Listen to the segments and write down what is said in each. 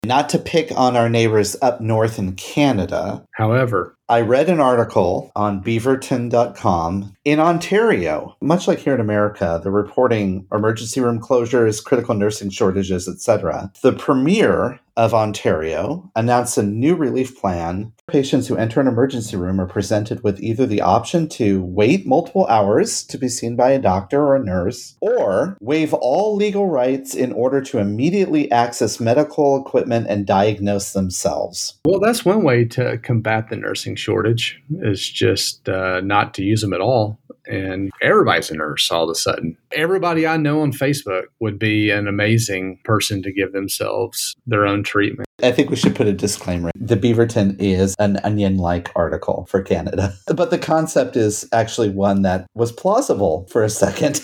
Not to pick on our neighbors up north in Canada. However, I read an article on beaverton.com in Ontario. Much like here in America, they're reporting emergency room closures, critical nursing shortages, etc. The Premier of Ontario announced a new relief plan. Patients who enter an emergency room are presented with either the option to wait multiple hours to be seen by a doctor or a nurse, or waive all legal rights in order to immediately access medical equipment and diagnose themselves. Well, that's one way to combat the nursing shortage, is just not to use them at all. And everybody's a nurse all of a sudden. Everybody I know on Facebook would be an amazing person to give themselves their own treatment. I think we should put a disclaimer. The Beaverton is an onion-like article for Canada. But the concept is actually one that was plausible for a second.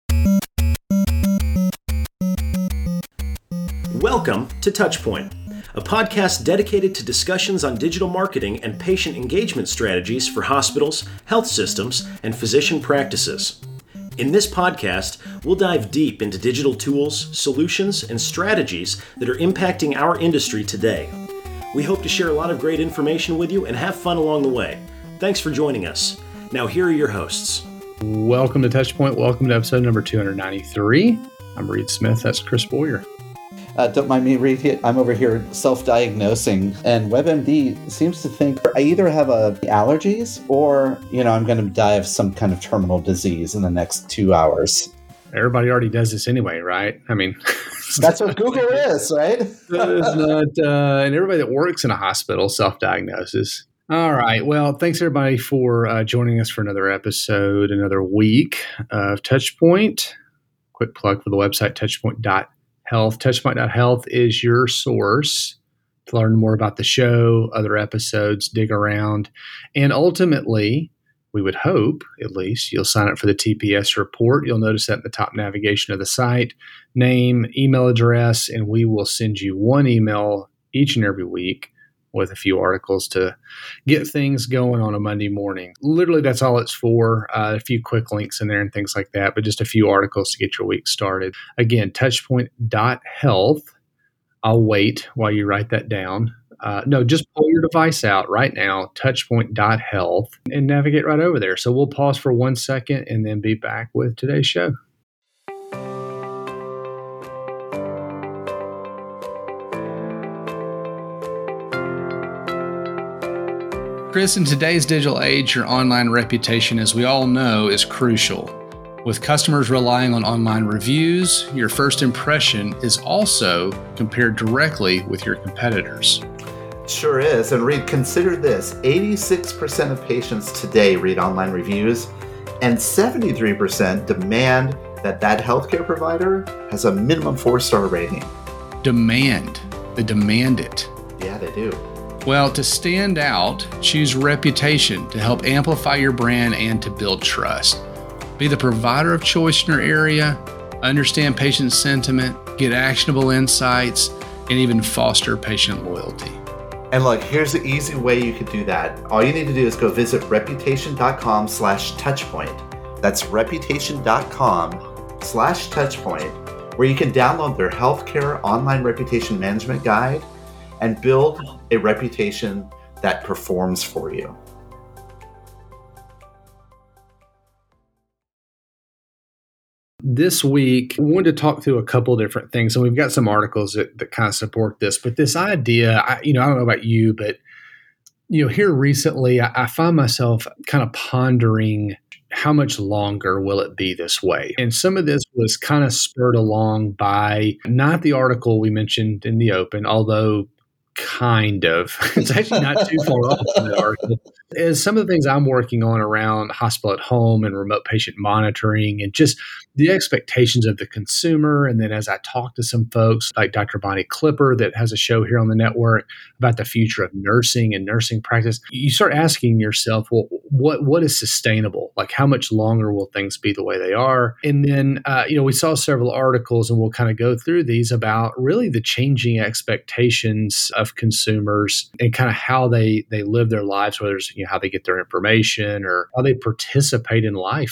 Welcome to Touchpoint, a podcast dedicated to discussions on digital marketing and patient engagement strategies for hospitals, health systems, and physician practices. In this podcast, we'll dive deep into digital tools, solutions, and strategies that are impacting our industry today. We hope to share a lot of great information with you and have fun along the way. Thanks for joining us. Now, here are your hosts. Welcome to Touchpoint. Welcome to episode number 293. I'm Reed Smith. That's Chris Boyer. Don't mind me, Reed. I'm over here self-diagnosing, and WebMD seems to think I either have allergies or, I'm going to die of some kind of terminal disease in the next 2 hours. Everybody already does this anyway, right? I mean, that's what Google is, right? That is not, and everybody that works in a hospital self-diagnoses. All right. Well, thanks everybody for joining us for another episode, another week of Touchpoint. Quick plug for the website, touchpoint.health. Touchpoint.health is your source to learn more about the show, other episodes, dig around, and ultimately, we would hope, at least, you'll sign up for the TPS report. You'll notice that in the top navigation of the site, name, email address, and we will send you one email each and every week with a few articles to get things going on a Monday morning. Literally, that's all it's for. A few quick links in there and things like that, but just a few articles to get your week started. Again, touchpoint.health. I'll wait while you write that down. No, just pull your device out right now, touchpoint.health, and navigate right over there. So we'll pause for 1 second and then be back with today's show. Chris, in today's digital age, your online reputation, as we all know, is crucial. With customers relying on online reviews, your first impression is also compared directly with your competitors. Sure is. And Reed, consider this. 86% of patients today read online reviews, and 73% demand that healthcare provider has a minimum 4-star rating. Demand. They demand it. Yeah, they do. Well, to stand out, choose reputation to help amplify your brand and to build trust. Be the provider of choice in your area, understand patient sentiment, get actionable insights, and even foster patient loyalty. And look, here's the easy way you could do that. All you need to do is go visit reputation.com/touchpoint. That's reputation.com/touchpoint, where you can download their healthcare online reputation management guide and build a reputation that performs for you. This week, we wanted to talk through a couple of different things, and we've got some articles that kind of support this. But this idea, I don't know about you, but here recently, I find myself kind of pondering how much longer will it be this way? And some of this was kind of spurred along by not the article we mentioned in the open, although kind of. It's actually not too far off from the article. As some of the things I'm working on around hospital at home and remote patient monitoring and just the expectations of the consumer. And then as I talk to some folks like Dr. Bonnie Clipper that has a show here on the network about the future of nursing and nursing practice, you start asking yourself, well, what is sustainable? Like how much longer will things be the way they are? And then, we saw several articles and we'll kind of go through these about really the changing expectations of consumers and kind of how they live their lives, whether it's how they get their information or how they participate in life now.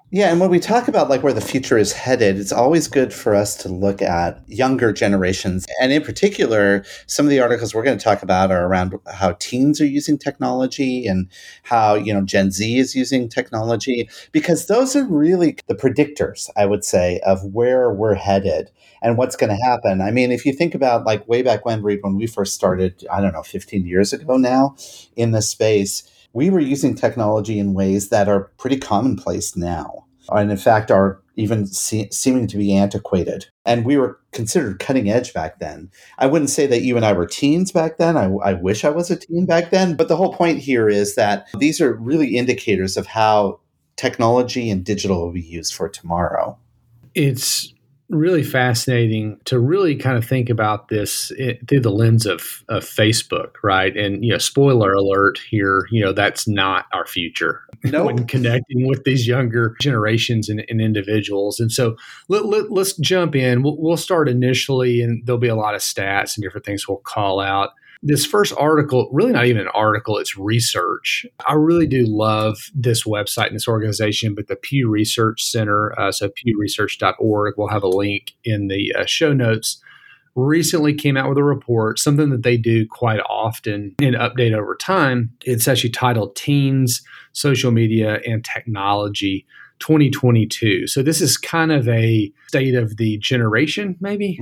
Yeah, and when we talk about like where the future is headed, it's always good for us to look at younger generations. And in particular, some of the articles we're going to talk about are around how teens are using technology and how, Gen Z is using technology, because those are really the predictors, I would say, of where we're headed and what's going to happen. I mean, if you think about like way back when, Reed, when we first started, I don't know, 15 years ago now in this space, we were using technology in ways that are pretty commonplace now, and in fact are even seeming to be antiquated. And we were considered cutting edge back then. I wouldn't say that you and I were teens back then. I wish I was a teen back then. But the whole point here is that these are really indicators of how technology and digital will be used for tomorrow. It's really fascinating to really kind of think about this through the lens of Facebook, right? And, spoiler alert here, that's not our future. Nope. When connecting with these younger generations and individuals. And so let's jump in. We'll start initially, and there'll be a lot of stats and different things we'll call out. This first article, really not even an article, it's research. I really do love this website and this organization, but the Pew Research Center, so pewresearch.org, we'll have a link in the show notes, recently came out with a report, something that they do quite often and update over time. It's actually titled Teens, Social Media, and Technology 2022. So this is kind of a state of the generation, maybe,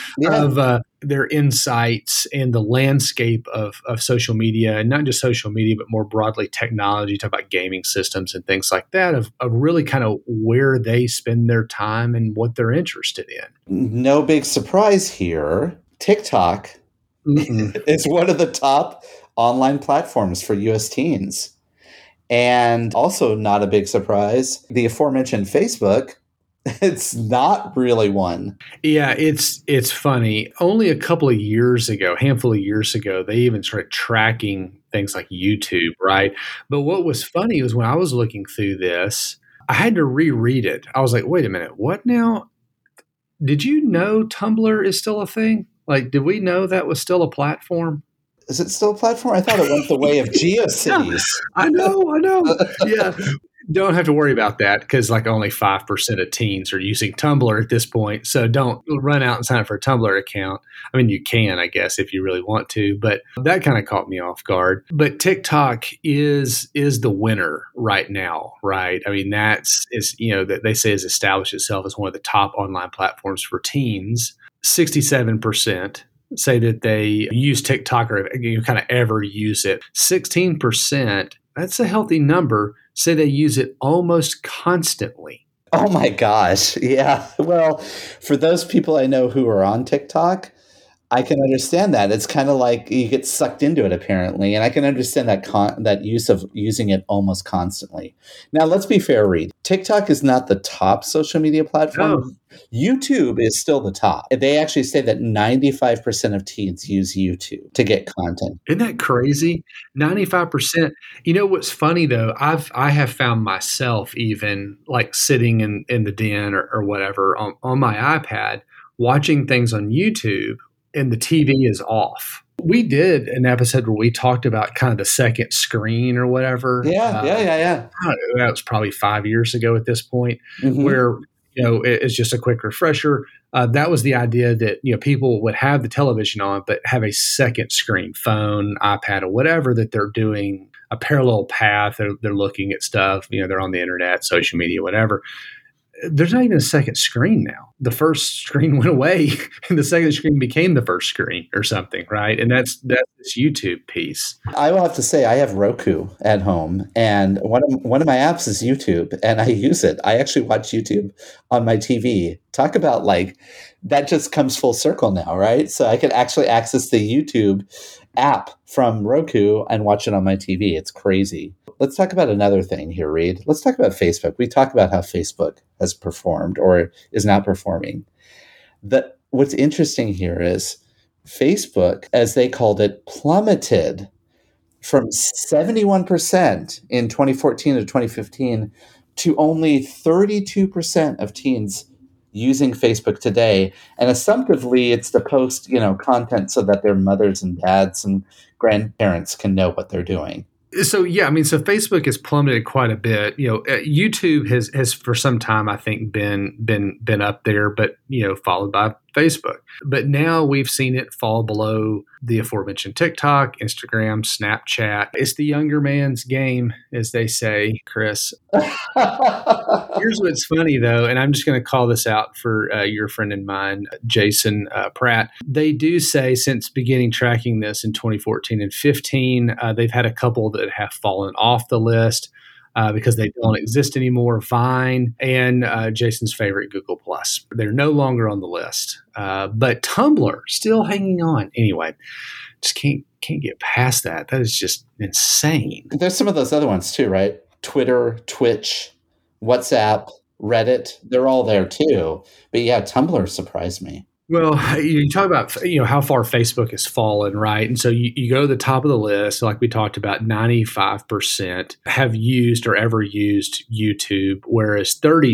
of their insights and the landscape of social media, and not just social media, but more broadly technology, talk about gaming systems and things like that, of really kind of where they spend their time and what they're interested in. No big surprise here. TikTok is one of the top online platforms for U.S. teens. And also not a big surprise, the aforementioned Facebook, it's not really one. Yeah, it's funny. Only a couple of years ago, handful of years ago, they even started tracking things like YouTube, right? But what was funny was when I was looking through this, I had to reread it. I was like, wait a minute, what now? Did you know Tumblr is still a thing? Like, did we know that was still a platform? Is it still a platform? I thought it went the way of GeoCities. I know. Yeah. Don't have to worry about that because like only 5% of teens are using Tumblr at this point. So don't run out and sign up for a Tumblr account. I mean, you can, I guess, if you really want to, but that kind of caught me off guard. But TikTok is the winner right now, right? I mean, that they say has established itself as one of the top online platforms for teens. 67% say that they use TikTok or kind of ever use it. 16%, that's a healthy number, say they use it almost constantly. Oh my gosh. Yeah. Well, for those people I know who are on TikTok, I can understand that. It's kind of like you get sucked into it, apparently. And I can understand that use of using it almost constantly. Now, let's be fair, Reed. TikTok is not the top social media platform. No. YouTube is still the top. They actually say that 95% of teens use YouTube to get content. Isn't that crazy? 95%. You know what's funny, though? I have found myself even like sitting in the den or whatever on my iPad watching things on YouTube, and the TV is off. We did an episode where we talked about kind of the second screen or whatever. Yeah. I don't know, that was probably 5 years ago at this point, where, it's just a quick refresher. That was the idea that, people would have the television on, but have a second screen, phone, iPad, or whatever, that they're doing a parallel path. They're looking at stuff, they're on the internet, social media, whatever. There's not even a second screen now. The first screen went away and the second screen became the first screen or something, right? And that's this YouTube piece. I will have to say I have Roku at home, and one of my apps is YouTube, and I use it. I actually watch YouTube on my TV. Talk about like that just comes full circle now, right? So I can actually access the YouTube app from Roku and watch it on my TV. It's crazy. Let's talk about another thing here, Reed. Let's talk about Facebook. We talk about how Facebook has performed or is not performing. What's interesting here is Facebook, as they called it, plummeted from 71% in 2014 to 2015 to only 32% of teens using Facebook today. And assumptively, it's to post, content so that their mothers and dads and grandparents can know what they're doing. So yeah, I mean, so Facebook has plummeted quite a bit. YouTube has for some time, I think, been up there, but followed by Facebook. But now we've seen it fall below the aforementioned TikTok, Instagram, Snapchat. It's the younger man's game, as they say, Chris. Here's what's funny, though, and I'm just going to call this out for your friend and mine, Jason Pratt. They do say since beginning tracking this in 2014 and 15, they've had a couple that have fallen off the list because they don't exist anymore. Vine and Jason's favorite, Google Plus. They're no longer on the list. But Tumblr still hanging on. Anyway, just can't get past that. That is just insane. There's some of those other ones too, right? Twitter, Twitch, WhatsApp, Reddit, they're all there too. But yeah, Tumblr surprised me. Well, you talk about how far Facebook has fallen, right? And so you go to the top of the list, like we talked about, 95% have used or ever used YouTube, whereas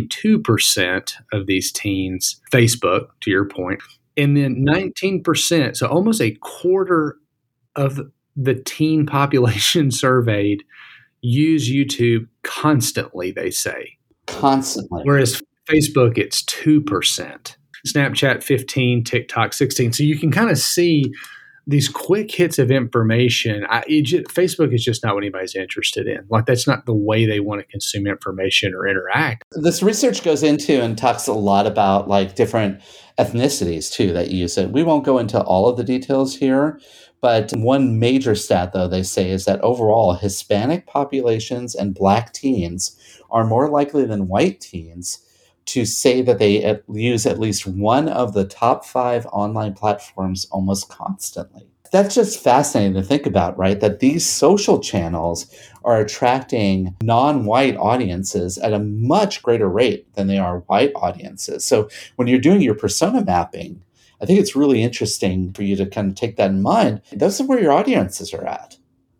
32% of these teens, Facebook, to your point, and then 19%, so almost a quarter of the teen population surveyed use YouTube constantly, they say. Constantly. Whereas Facebook, it's 2%. Snapchat 15, TikTok 16. So you can kind of see these quick hits of information. Facebook is just not what anybody's interested in. Like, that's not the way they want to consume information or interact. This research goes into and talks a lot about like different ethnicities too that use it. We won't go into all of the details here, but one major stat though they say is that overall Hispanic populations and Black teens are more likely than white teens to say that they use at least one of the top 5 online platforms almost constantly. That's just fascinating to think about, right? That these social channels are attracting non-white audiences at a much greater rate than they are white audiences. So when you're doing your persona mapping, I think it's really interesting for you to kind of take that in mind. Those are where your audiences are at.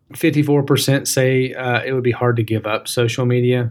54% say it would be hard to give up social media.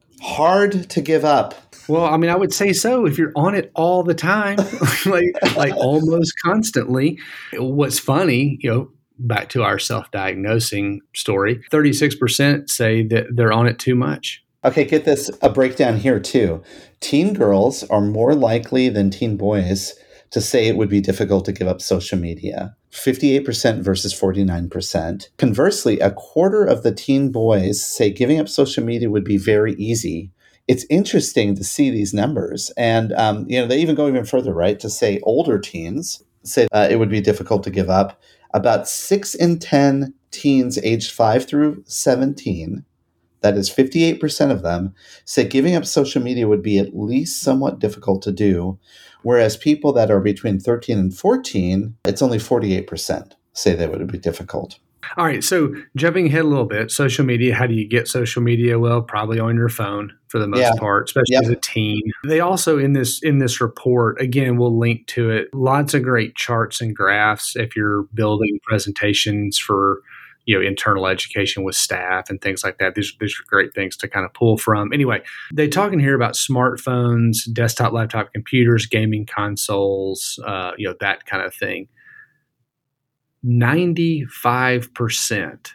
Hard to give up. Well, I mean, I would say so if you're on it all the time, like almost constantly. What's funny, back to our self-diagnosing story, 36% say that they're on it too much. Okay, get this, a breakdown here too. Teen girls are more likely than teen boys to say it would be difficult to give up social media. 58% versus 49%. Conversely, a quarter of the teen boys say giving up social media would be very easy. It's interesting to see these numbers. And, they even go even further, right? To say older teens say it would be difficult to give up. About 6 in 10 teens aged 5 through 17, that is 58% of them, say giving up social media would be at least somewhat difficult to do. Whereas people that are between 13 and 14, it's only 48% say that it would be difficult. All right. So jumping ahead a little bit, social media, how do you get social media? Well, probably on your phone for the most part, especially as a teen. They also in this report, again, we'll link to it, lots of great charts and graphs if you're building presentations for internal education with staff and things like that. These are great things to kind of pull from. Anyway, they talk in here about smartphones, desktop, laptop computers, gaming consoles, that kind of thing. 95%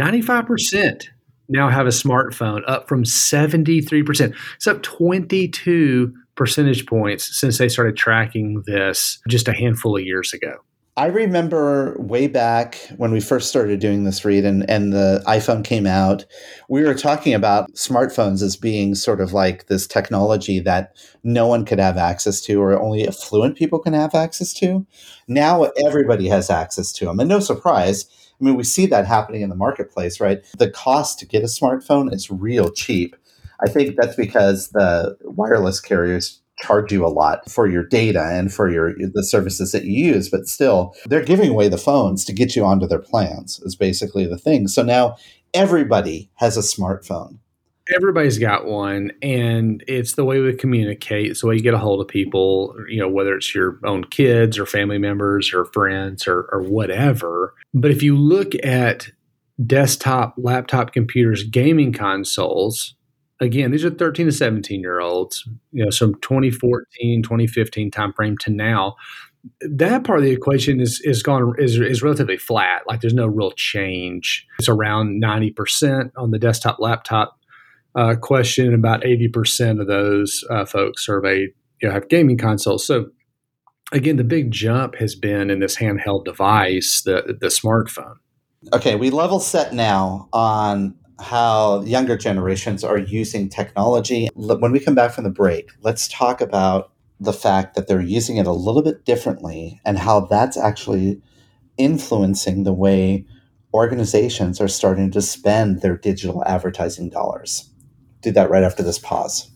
now have a smartphone, up from 73%. It's up 22 percentage points since they started tracking this just a handful of years ago. I remember way back when we first started doing this read and the iPhone came out, we were talking about smartphones as being sort of like this technology that no one could have access to or only affluent people can have access to. Now everybody has access to them. And no surprise, I mean, we see that happening in the marketplace, right? The cost to get a smartphone is real cheap. I think that's because the wireless carriers charge you a lot for your data and for the services that you use, but still they're giving away the phones to get you onto their plans is basically the thing. So now everybody has a smartphone. Everybody's got one, and it's the way we communicate. It's the way you get a hold of people, whether it's your own kids or family members or friends or whatever. But if you look at desktop, laptop computers, gaming consoles, again, these are 13 to 17-year-olds, from 2014, 2015 timeframe to now. that part of the equation is relatively flat. Like there's no real change. It's around 90% on the desktop laptop question. About 80% of those folks surveyed have gaming consoles. So again, the big jump has been in this handheld device, the smartphone. Okay, we level set now on how younger generations are using technology. When we come back from the break, let's talk about the fact that they're using it a little bit differently and how that's actually influencing the way organizations are starting to spend their digital advertising dollars. Do that right after this pause.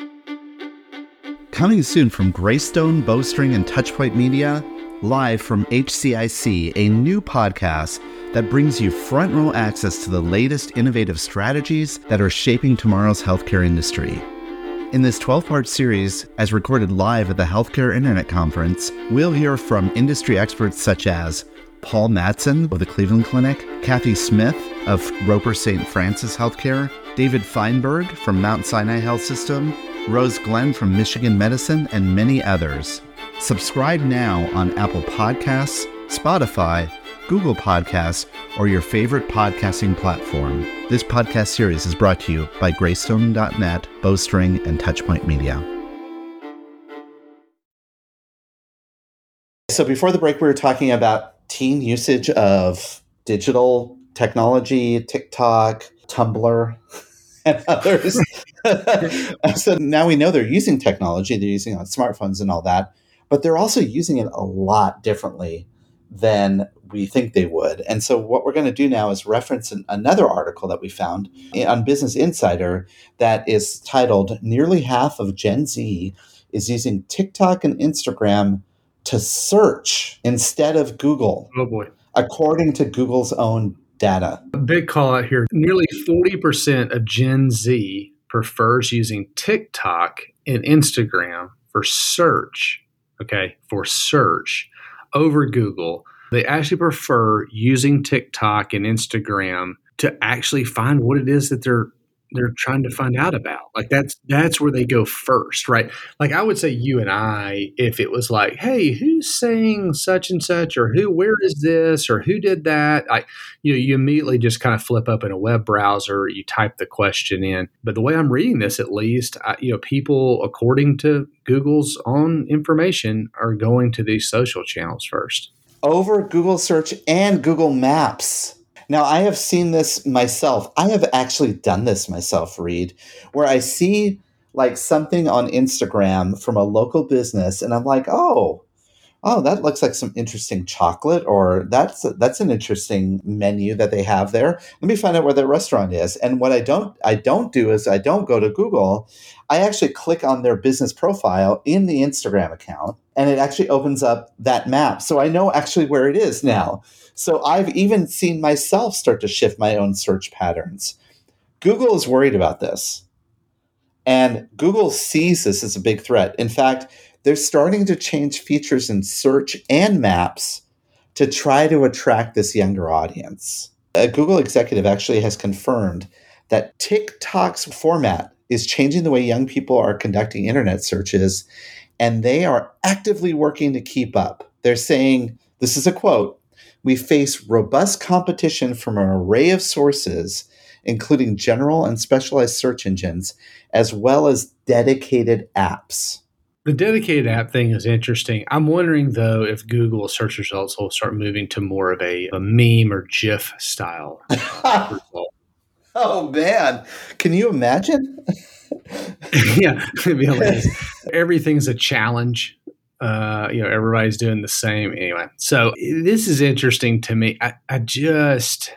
Coming soon from Greystone, Bowstring, and Touchpoint Media, live from HCIC, a new podcast that brings you front row access to the latest innovative strategies that are shaping tomorrow's healthcare industry. In this 12-part series, as recorded live at the Healthcare Internet Conference, we'll hear from industry experts such as Paul Mattson of the Cleveland Clinic, Kathy Smith of Roper St. Francis Healthcare, David Feinberg from Mount Sinai Health System, Rose Glenn from Michigan Medicine, and many others. Subscribe now on Apple Podcasts, Spotify, Google Podcasts, or your favorite podcasting platform. This podcast series is brought to you by Greystone.net, Bowstring, and Touchpoint Media. So before the break, we were talking about teen usage of digital technology, TikTok, Tumblr, and others. So now we know they're using technology, they're using it on smartphones and all that, but they're also using it a lot differently than we think they would. And so what we're going to do now is reference another article that we found on Business Insider that is titled, "Nearly Half of Gen Z is Using TikTok and Instagram to Search Instead of Google." Oh boy. According to Google's own data. A big call out here. Nearly 40% of Gen Z prefers using TikTok and Instagram for search, over Google. They actually prefer using TikTok and Instagram to actually find what it is that they're trying to find out about. Like that's where they go first, right? Like I would say you and I, if it was like, hey, who's saying such and such, or where is this, or who did that? You immediately just kind of flip up in a web browser, you type the question in. But the way I'm reading this, at least, people, according to Google's own information, are going to these social channels first. Over Google search and Google Maps. Now, I have seen this myself. I have actually done this myself, Reed, where I see like something on Instagram from a local business, and I'm like, oh, that looks like some interesting chocolate, or that's an interesting menu that they have there. Let me find out where their restaurant is. And what I don't do is I don't go to Google. I actually click on their business profile in the Instagram account, and it actually opens up that map. So I know actually where it is now. So I've even seen myself start to shift my own search patterns. Google is worried about this. And Google sees this as a big threat. In fact, they're starting to change features in search and maps to try to attract this younger audience. A Google executive actually has confirmed that TikTok's format is changing the way young people are conducting internet searches, and they are actively working to keep up. They're saying, this is a quote, "We face robust competition from an array of sources, including general and specialized search engines, as well as dedicated apps." The dedicated app thing is interesting. I'm wondering, though, if Google search results will start moving to more of a meme or GIF style result. Oh, man. Can you imagine? Yeah, it'd be hilarious. Everything's a challenge. Everybody's doing the same anyway. So this is interesting to me. I just,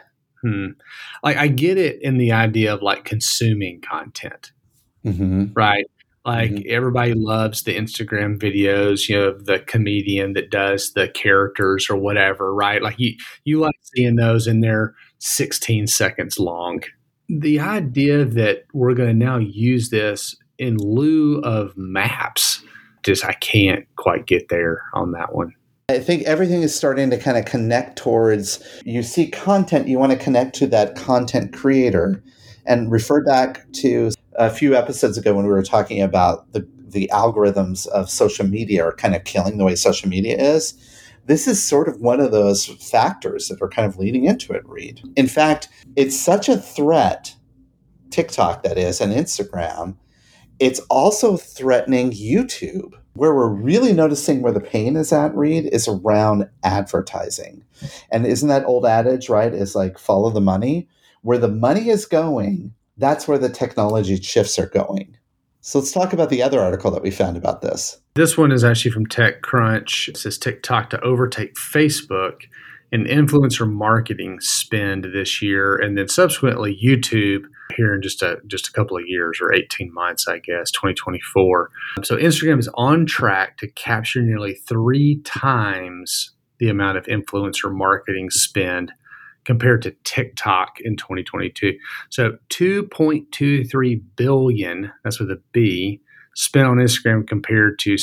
I get it in the idea of like consuming content, right? Like everybody loves the Instagram videos, the comedian that does the characters or whatever, right? Like you like seeing those, and they're 16 seconds long. The idea that we're going to now use this in lieu of maps, I can't quite get there on that one. I think everything is starting to kind of connect towards, you see content, you want to connect to that content creator, and refer back to a few episodes ago when we were talking about the algorithms of social media are kind of killing the way social media is. This is sort of one of those factors that are kind of leading into it, Reed. In fact, it's such a threat, TikTok that is, and Instagram, it's also threatening YouTube. Where we're really noticing where the pain is at, Reed, is around advertising. And isn't that old adage, right? It's like follow the money. Where the money is going, that's where the technology shifts are going. So let's talk about the other article that we found about this. This one is actually from TechCrunch. It says TikTok to overtake Facebook in influencer marketing spend this year, and then subsequently YouTube here in just a couple of years, or 18 months, I guess, 2024. So Instagram is on track to capture nearly 3 times the amount of influencer marketing spend compared to TikTok in 2022. So $2.23 billion, that's with a B, spent on Instagram compared to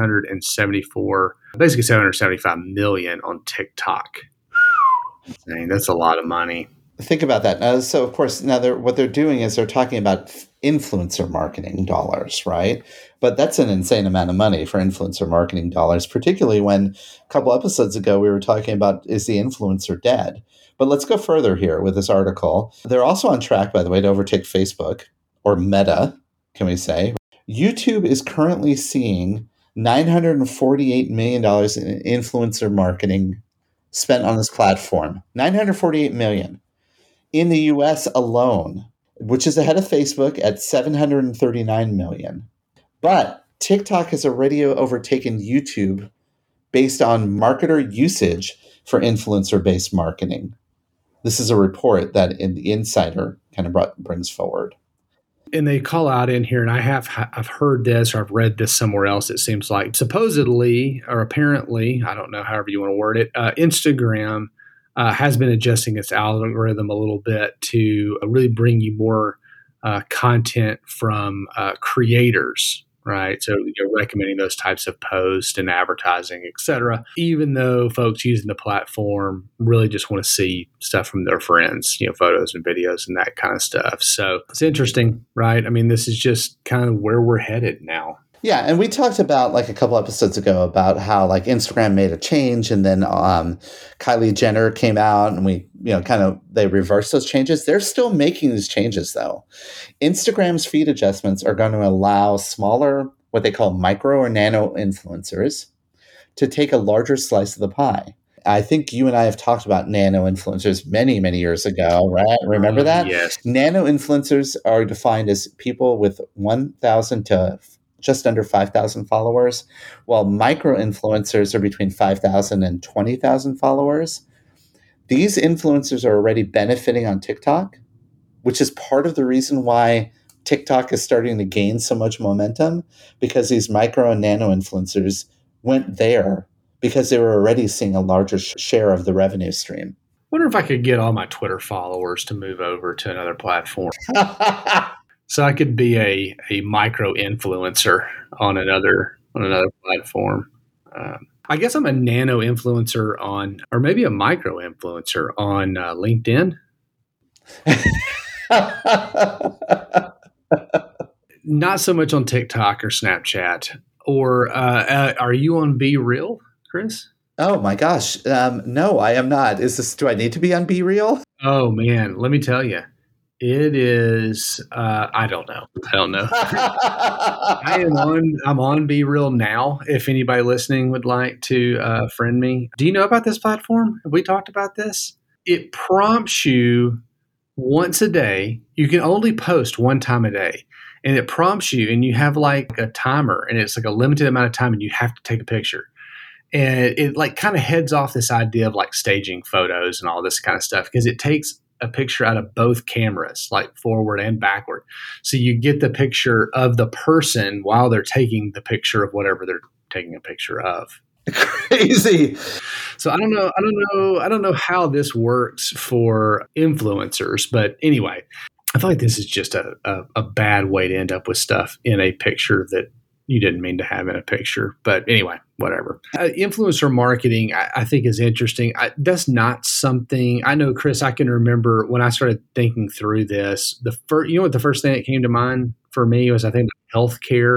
basically 775 million on TikTok. Dang, that's a lot of money. Think about that. So, of course, now what they're doing is they're talking about influencer marketing dollars, right? But that's an insane amount of money for influencer marketing dollars, particularly when a couple episodes ago we were talking about, is the influencer dead? But let's go further here with this article. They're also on track, by the way, to overtake Facebook, or Meta, can we say. YouTube is currently seeing $948 million in influencer marketing spent on this platform. $948 million. In the US alone, which is ahead of Facebook at $739 million. But TikTok has already overtaken YouTube based on marketer usage for influencer-based marketing. This is a report that the Insider kind of brings forward. And they call out in here, and I've heard this, or I've read this somewhere else, it seems like, supposedly or apparently, I don't know, however you want to word it, Instagram has been adjusting its algorithm a little bit to really bring you more content from creators, right? So you're recommending those types of posts and advertising, et cetera, even though folks using the platform really just want to see stuff from their friends, photos and videos and that kind of stuff. So it's interesting, right? I mean, this is just kind of where we're headed now. Yeah, and we talked about a couple episodes ago about how Instagram made a change, and then Kylie Jenner came out, and they reversed those changes. They're still making these changes though. Instagram's feed adjustments are going to allow smaller, what they call micro or nano influencers, to take a larger slice of the pie. I think you and I have talked about nano influencers many, many years ago, right? Remember that? Yes. Nano influencers are defined as people with 1,000 to just under 5,000 followers, while micro-influencers are between 5,000 and 20,000 followers. These influencers are already benefiting on TikTok, which is part of the reason why TikTok is starting to gain so much momentum, because these micro and nano influencers went there because they were already seeing a larger share of the revenue stream. I wonder if I could get all my Twitter followers to move over to another platform. So I could be a micro influencer on another platform. I guess I'm a nano influencer or maybe a micro influencer on LinkedIn. Not so much on TikTok or Snapchat. Or are you on Be Real, Chris? Oh my gosh, no, I am not. Do I need to be on Be Real? Oh man, let me tell you. It is. I don't know. I'm on Be Real now. If anybody listening would like to friend me, do you know about this platform? Have we talked about this? It prompts you once a day. You can only post one time a day, and it prompts you, and you have a timer, and it's a limited amount of time, and you have to take a picture. And it kind of heads off this idea of staging photos and all this kind of stuff, because it takes a picture out of both cameras, forward and backward. So you get the picture of the person while they're taking the picture of whatever they're taking a picture of. Crazy. So I don't know how this works for influencers, but anyway, I feel like this is just a bad way to end up with stuff in a picture that you didn't mean to have in a picture. But anyway, whatever. Influencer marketing, I think, is interesting. That's not something I know, Chris. I can remember when I started thinking through this. The first thing that came to mind for me was, I think, healthcare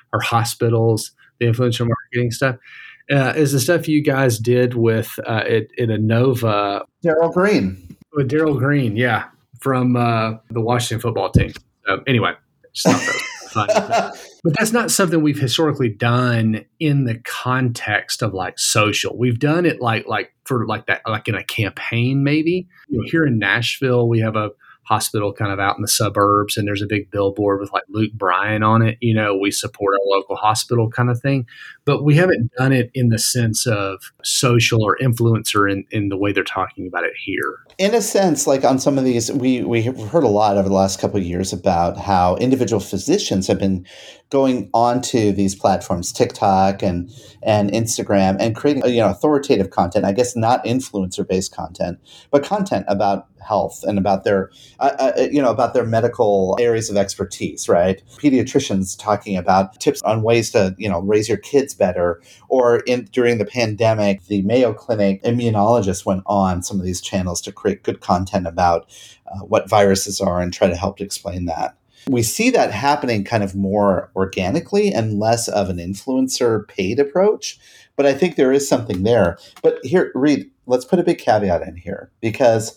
or hospitals, the influencer marketing stuff, is the stuff you guys did with at Inova Daryl Green. with Daryl Green, yeah, from the Washington football team. So anyway, just thought that was funny. But that's not something we've historically done in the context of like social. We've done it like for like that, like in a campaign, maybe. Here in Nashville, we have a hospital kind of out in the suburbs, and there's a big billboard with like Luke Bryan on it. We support our local hospital kind of thing. But we haven't done it in the sense of social or influencer in the way they're talking about it here. In a sense, like on some of these, we have heard a lot over the last couple of years about how individual physicians have been going onto these platforms, TikTok and Instagram, and creating authoritative content. I guess not influencer-based content, but content about health and about their about their medical areas of expertise. Right? Pediatricians talking about tips on ways to raise your kids better, or during the pandemic, the Mayo Clinic immunologists went on some of these channels to create good content about what viruses are and try to help to explain that. We see that happening kind of more organically and less of an influencer paid approach. But I think there is something there. But here, Reed, let's put a big caveat in here, because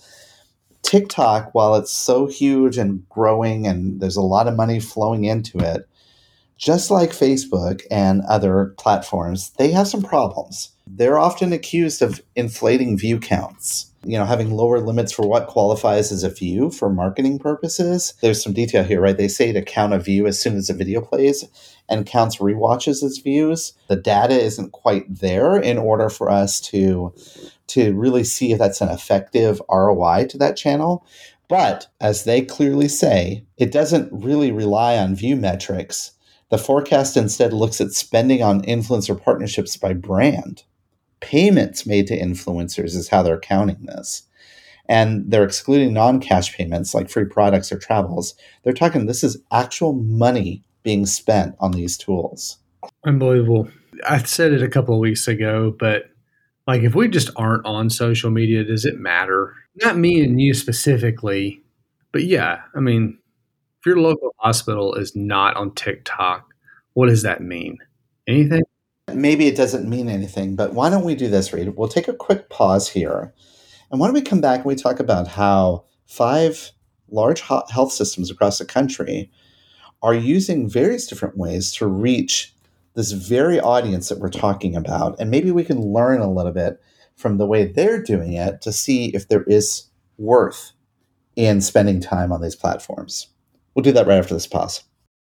TikTok, while it's so huge and growing and there's a lot of money flowing into it, just like Facebook and other platforms, they have some problems. They're often accused of inflating view counts, having lower limits for what qualifies as a view for marketing purposes. There's some detail here, right? They say to count a view as soon as a video plays and counts rewatches as views. The data isn't quite there in order for us to really see if that's an effective ROI to that channel. But as they clearly say, it doesn't really rely on view metrics. The forecast instead looks at spending on influencer partnerships by brand. Payments made to influencers is how they're counting this. And they're excluding non-cash payments like free products or travels. They're talking this is actual money being spent on these tools. Unbelievable. I said it a couple of weeks ago, but like if we just aren't on social media, does it matter? Not me and you specifically, but yeah, I mean, if your local hospital is not on TikTok, what does that mean? Anything? Maybe it doesn't mean anything, but why don't we do this, Reed? We'll take a quick pause here. And why don't we come back and we talk about how 5 large health systems across the country are using various different ways to reach this very audience that we're talking about. And maybe we can learn a little bit from the way they're doing it to see if there is worth in spending time on these platforms. We'll do that right after this pause.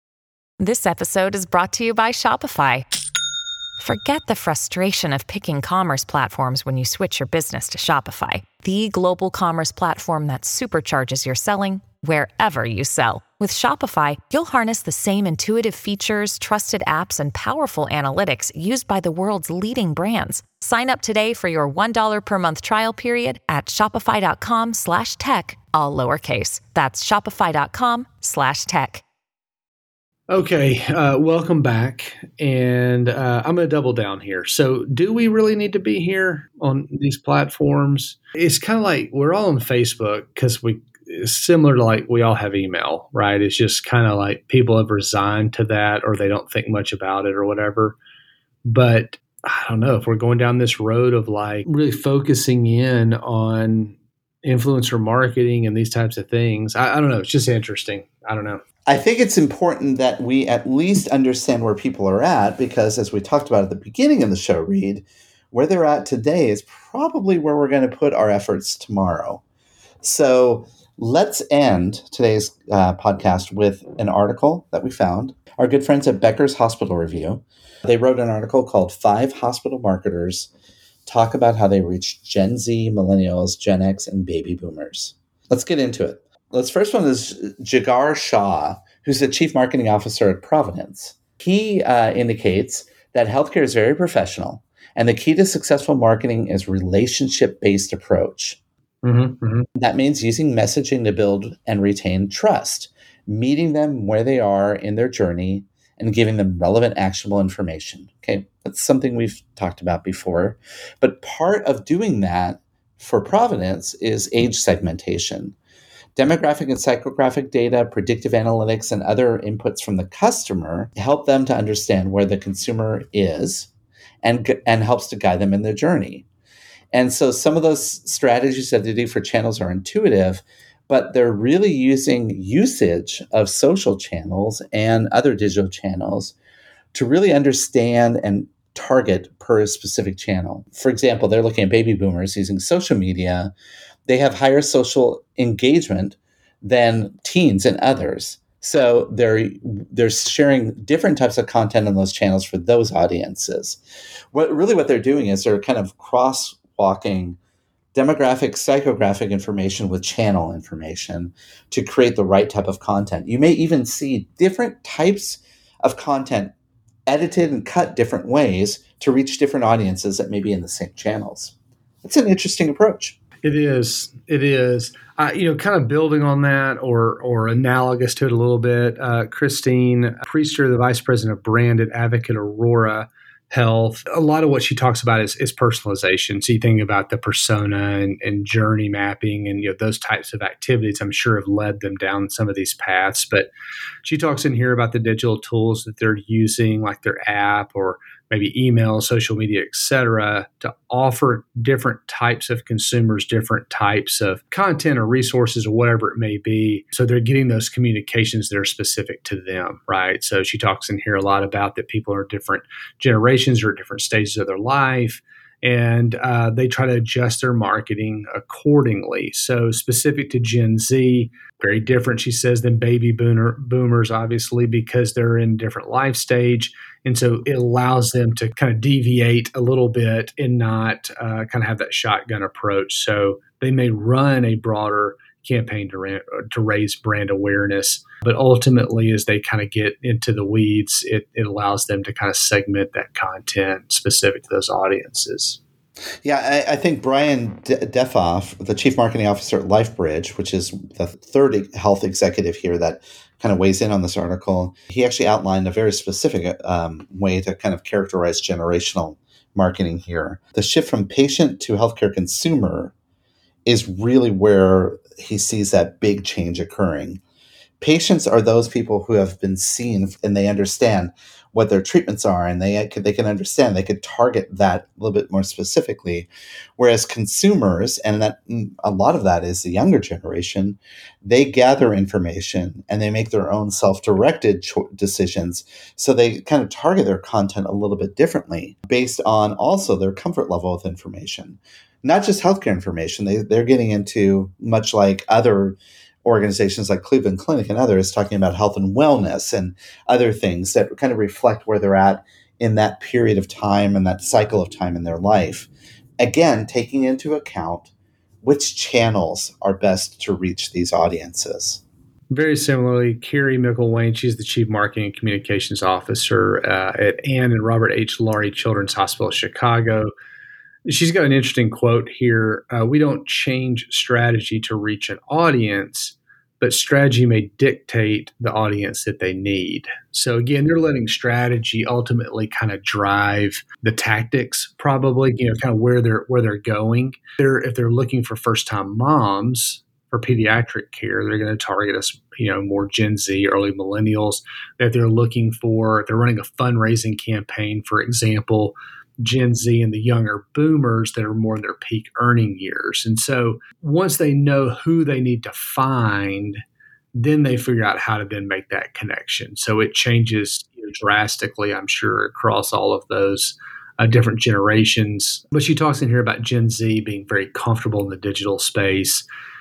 This episode is brought to you by Shopify. Forget the frustration of picking commerce platforms when you switch your business to Shopify, the global commerce platform that supercharges your selling wherever you sell. With Shopify, you'll harness the same intuitive features, trusted apps, and powerful analytics used by the world's leading brands. Sign up today for your $1 per month trial period at shopify.com/tech, all lowercase. That's shopify.com/tech. Okay, welcome back. And I'm going to double down here. So do we really need to be here on these platforms? It's kind of like we're all on Facebook because it's similar to like we all have email, right? It's just kind of like people have resigned to that or they don't think much about it or whatever. But I don't know if we're going down this road of like really focusing in on influencer marketing and these types of things. I don't know. It's just interesting. I don't know. I think it's important that we at least understand where people are at, because as we talked about at the beginning of the show, Reed, where they're at today is probably where we're going to put our efforts tomorrow. So let's end today's podcast with an article that we found. Our good friends at Becker's Hospital Review, they wrote an article called 5 Hospital Marketers Talk About How They Reach Gen Z, Millennials, Gen X, and Baby Boomers. Let's get into it. This first one is Jigar Shah, who's the Chief Marketing Officer at Providence. He indicates that healthcare is very professional, and the key to successful marketing is relationship-based approach. That means using messaging to build and retain trust, meeting them where they are in their journey, and giving them relevant, actionable information. Okay, that's something we've talked about before. But part of doing that for Providence is age segmentation. Demographic and psychographic data, predictive analytics, and other inputs from the customer help them to understand where the consumer is and helps to guide them in their journey. And so some of those strategies that they do for channels are intuitive, but they're really using usage of social channels and other digital channels to really understand and target per specific channel. For example, they're looking at baby boomers using social media. They have higher social engagement than teens and others. So they're sharing different types of content on those channels for those audiences. What they're doing is they're kind of crosswalking demographic, psychographic information with channel information to create the right type of content. You may even see different types of content edited and cut different ways to reach different audiences that may be in the same channels. It's an interesting approach. It is. Kind of building on that or analogous to it a little bit, Christine Priester, the Vice President of Brand at Advocate Aurora Health, a lot of what she talks about is personalization. So you think about the persona and journey mapping and those types of activities, I'm sure have led them down some of these paths. But she talks in here about the digital tools that they're using, like their app or maybe email, social media, et cetera, to offer different types of consumers, different types of content or resources or whatever it may be. So they're getting those communications that are specific to them, right? So she talks in here a lot about that people are different generations or different stages of their life, and they try to adjust their marketing accordingly. So specific to Gen Z, very different, she says, than baby boomers, obviously, because they're in a different life stage. And so it allows them to kind of deviate a little bit and not kind of have that shotgun approach. So they may run a broader campaign to raise brand awareness, but ultimately, as they kind of get into the weeds, it allows them to kind of segment that content specific to those audiences. Yeah, I think Brian Defoff, the Chief Marketing Officer at LifeBridge, which is the third health executive here that kind of weighs in on this article, he actually outlined a very specific way to kind of characterize generational marketing here. The shift from patient to healthcare consumer is really where he sees that big change occurring. Patients are those people who have been seen and they understand what their treatments are, and they can understand, they could target that a little bit more specifically. Whereas consumers, and that a lot of that is the younger generation, they gather information and they make their own self-directed decisions. So they kind of target their content a little bit differently based on also their comfort level with information. Not just healthcare information, they're getting into, much like other organizations like Cleveland Clinic and others, talking about health and wellness and other things that kind of reflect where they're at in that period of time and that cycle of time in their life. Again, taking into account which channels are best to reach these audiences. Very similarly, Carrie McElwain, she's the Chief Marketing and Communications Officer at Ann and Robert H. Laurie Children's Hospital of Chicago. She's got an interesting quote here. We don't change strategy to reach an audience, but strategy may dictate the audience that they need. So again, they're letting strategy ultimately kind of drive the tactics, probably, kind of where they're going. If they're looking for first-time moms for pediatric care, they're going to target us, more Gen Z, early millennials. If they're running a fundraising campaign, for example, Gen Z and the younger boomers that are more in their peak earning years. And so once they know who they need to find, then they figure out how to then make that connection. So it changes drastically, I'm sure, across all of those different generations. But she talks in here about Gen Z being very comfortable in the digital space,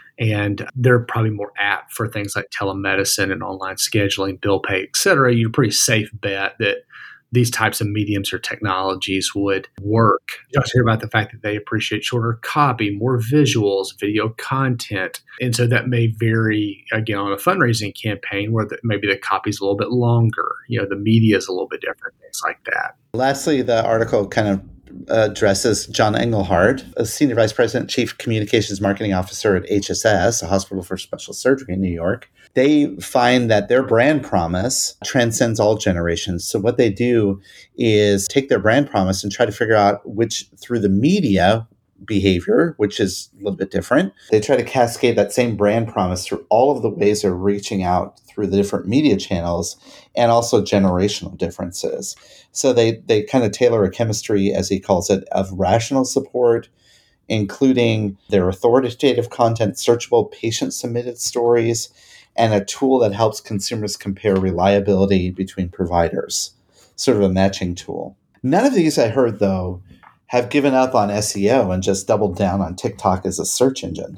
and they're probably more apt for things like telemedicine and online scheduling, bill pay, et cetera. You're a pretty safe bet that these types of mediums or technologies would work. You also hear about the fact that they appreciate shorter copy, more visuals, video content. And so that may vary, again, on a fundraising campaign where maybe the copy's a little bit longer, the media is a little bit different, things like that. Lastly, the article kind of addresses John Engelhardt, a Senior Vice President, Chief Communications Marketing Officer at HSS, a hospital for special surgery in New York. They find that their brand promise transcends all generations. So what they do is take their brand promise and try to figure out through the media, behavior, which is a little bit different. They try to cascade that same brand promise through all of the ways they're reaching out through the different media channels and also generational differences. So they kind of tailor a chemistry, as he calls it, of rational support, including their authoritative content, searchable patient-submitted stories, and a tool that helps consumers compare reliability between providers, sort of a matching tool. None of these, I heard, though, have given up on SEO and just doubled down on TikTok as a search engine.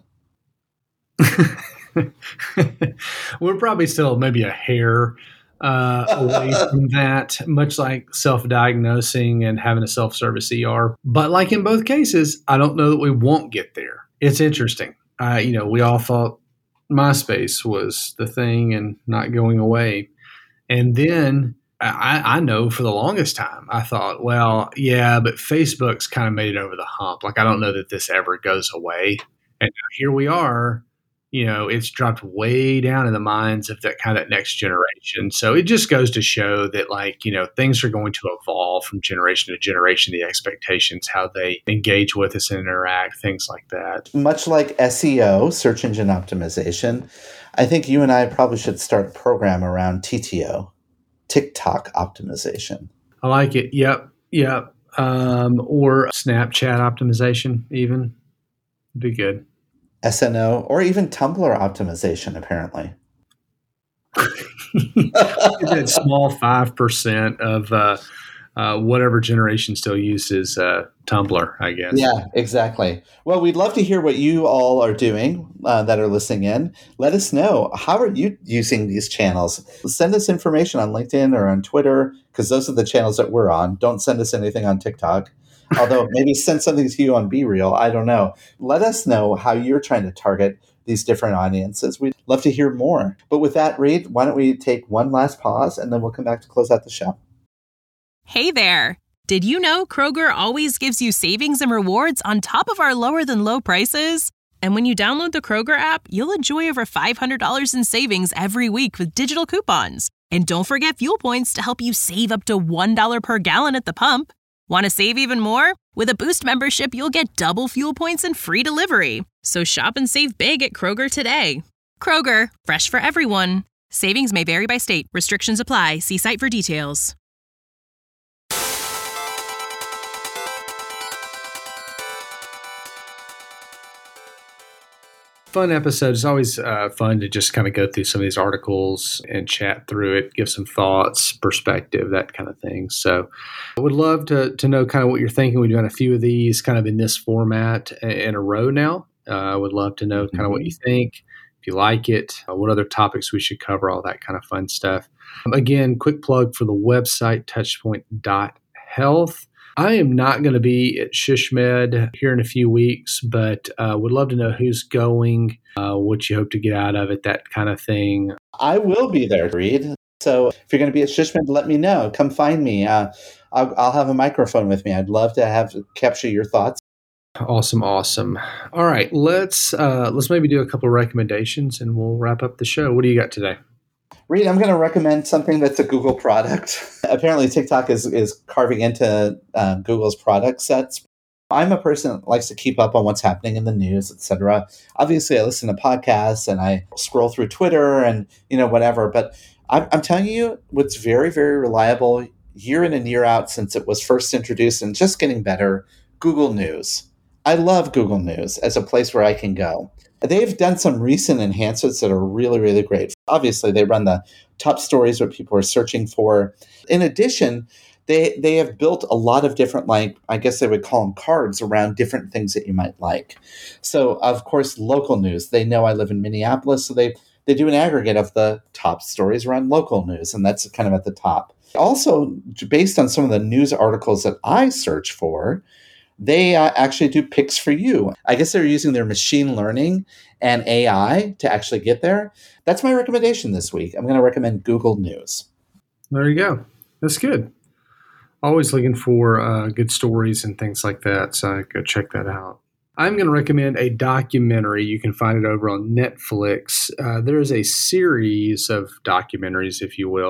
We're probably still maybe a hair away from that, much like self-diagnosing and having a self-service ER. But like in both cases, I don't know that we won't get there. It's interesting. We all thought MySpace was the thing and not going away. And then I know for the longest time, I thought, well, yeah, but Facebook's kind of made it over the hump. Like, I don't know that this ever goes away. And here we are. It's dropped way down in the minds of that next generation. So it just goes to show that, things are going to evolve from generation to generation, the expectations, how they engage with us and interact, things like that. Much like SEO, search engine optimization, I think you and I probably should start a program around TTO, TikTok optimization. I like it. Yep. Or Snapchat optimization even. Be good. SNO, or even Tumblr optimization, apparently. That small 5% of whatever generation still uses Tumblr, I guess. Yeah, exactly. Well, we'd love to hear what you all are doing that are listening in. Let us know. How are you using these channels? Send us information on LinkedIn or on Twitter, because those are the channels that we're on. Don't send us anything on TikTok. Although maybe send something to you on BeReal. I don't know. Let us know how you're trying to target these different audiences. We'd love to hear more. But with that, Reed, why don't we take one last pause and then we'll come back to close out the show. Hey there. Did you know Kroger always gives you savings and rewards on top of our lower than low prices? And when you download the Kroger app, you'll enjoy over $500 in savings every week with digital coupons. And don't forget fuel points to help you save up to $1 per gallon at the pump. Want to save even more? With a Boost membership, you'll get double fuel points and free delivery. So shop and save big at Kroger today. Kroger, fresh for everyone. Savings may vary by state. Restrictions apply. See site for details. Fun episode. It's always fun to just kind of go through some of these articles and chat through it, give some thoughts, perspective, that kind of thing. So I would love to know kind of what you're thinking. We've done a few of these kind of in this format in a row now. I would love to know kind of what you think, if you like it, what other topics we should cover, all that kind of fun stuff. Again, quick plug for the website, touchpoint.health. I am not going to be at SHSMD here in a few weeks, but would love to know who's going, what you hope to get out of it, that kind of thing. I will be there, Reed. So if you're going to be at SHSMD, let me know. Come find me. I'll have a microphone with me. I'd love to capture your thoughts. Awesome. All right, let's maybe do a couple of recommendations and we'll wrap up the show. What do you got today? Reed, I'm going to recommend something that's a Google product. Apparently, TikTok is carving into Google's product sets. I'm a person that likes to keep up on what's happening in the news, etc. Obviously, I listen to podcasts and I scroll through Twitter and whatever. But I'm telling you, what's very, very reliable year in and year out since it was first introduced and just getting better, Google News. I love Google News as a place where I can go. They've done some recent enhancements that are really, really great. Obviously, they run the top stories what people are searching for. In addition, they have built a lot of different, I guess they would call them cards around different things that you might like. So, of course, local news. They know I live in Minneapolis, so they do an aggregate of the top stories around local news, and that's kind of at the top. Also, based on some of the news articles that I search for, they actually do picks for you. I guess they're using their machine learning and AI to actually get there. That's my recommendation this week. I'm going to recommend Google News. There you go. That's good. Always looking for good stories and things like that. So go check that out. I'm going to recommend a documentary. You can find it over on Netflix. There is a series of documentaries, if you will.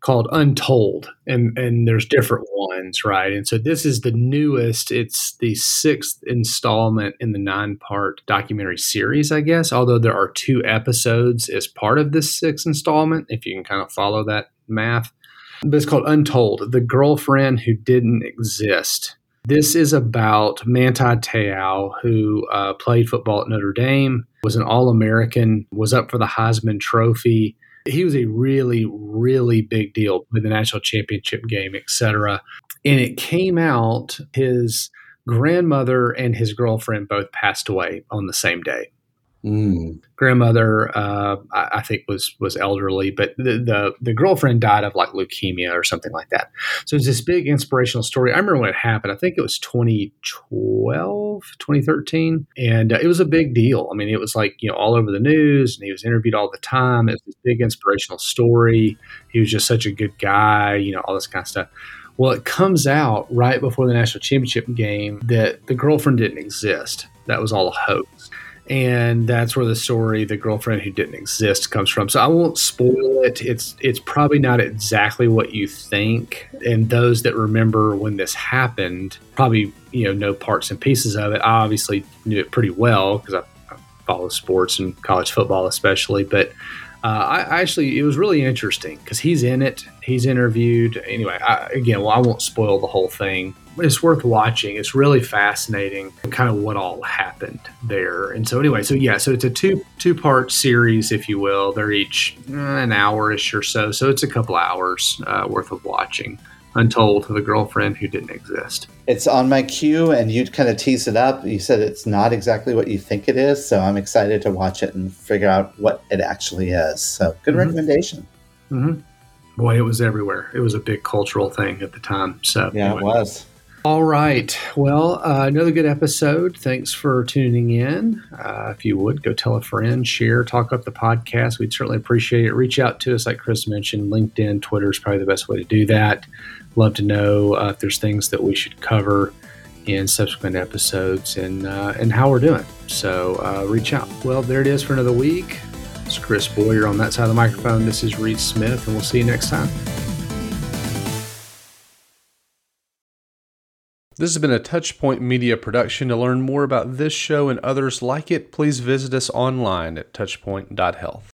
called Untold, and there's different ones, right? And so this is the newest. It's the 6th installment in the 9-part documentary series, I guess, although there are 2 episodes as part of this 6th installment, if you can kind of follow that math. But it's called Untold, The Girlfriend Who Didn't Exist. This is about Manti Te'o, who played football at Notre Dame, was an All-American, was up for the Heisman Trophy. He was a really, really big deal with the national championship game, et cetera. And it came out, his grandmother and his girlfriend both passed away on the same day. Grandmother, I think was elderly, but the girlfriend died of like leukemia or something like that. So it's this big inspirational story. I remember when it happened. I think it was 2012, 2013. And it was a big deal. I mean, it was like, all over the news, and he was interviewed all the time. It was this big inspirational story. He was just such a good guy, all this kind of stuff. Well, it comes out right before the national championship game that the girlfriend didn't exist. That was all a hoax. And that's where the story, The Girlfriend Who Didn't Exist, comes from. So I won't spoil it. It's probably not exactly what you think. And those that remember when this happened probably, know parts and pieces of it. I obviously knew it pretty well because I follow sports and college football especially. But it was really interesting because he's in it. He's interviewed. Anyway, I won't spoil the whole thing. It's worth watching. It's really fascinating, kind of what all happened there. And so anyway, so it's a two-part series, if you will. They're each an hour-ish or so. So it's a couple hours worth of watching. Untold, The Girlfriend Who Didn't Exist. It's on my queue, and you'd kind of tease it up. You said it's not exactly what you think it is, so I'm excited to watch it and figure out what it actually is. So good recommendation. Mm-hmm. Boy, it was everywhere. It was a big cultural thing at the time. So yeah, anyway. It was. All right. Well, another good episode. Thanks for tuning in. If you would, go tell a friend, share, talk up the podcast. We'd certainly appreciate it. Reach out to us, like Chris mentioned. LinkedIn, Twitter is probably the best way to do that. Love to know if there's things that we should cover in subsequent episodes and how we're doing. So reach out. Well, there it is for another week. It's Chris Boyer on that side of the microphone. This is Reed Smith, and we'll see you next time. This has been a Touchpoint Media production. To learn more about this show and others like it, please visit us online at touchpoint.health.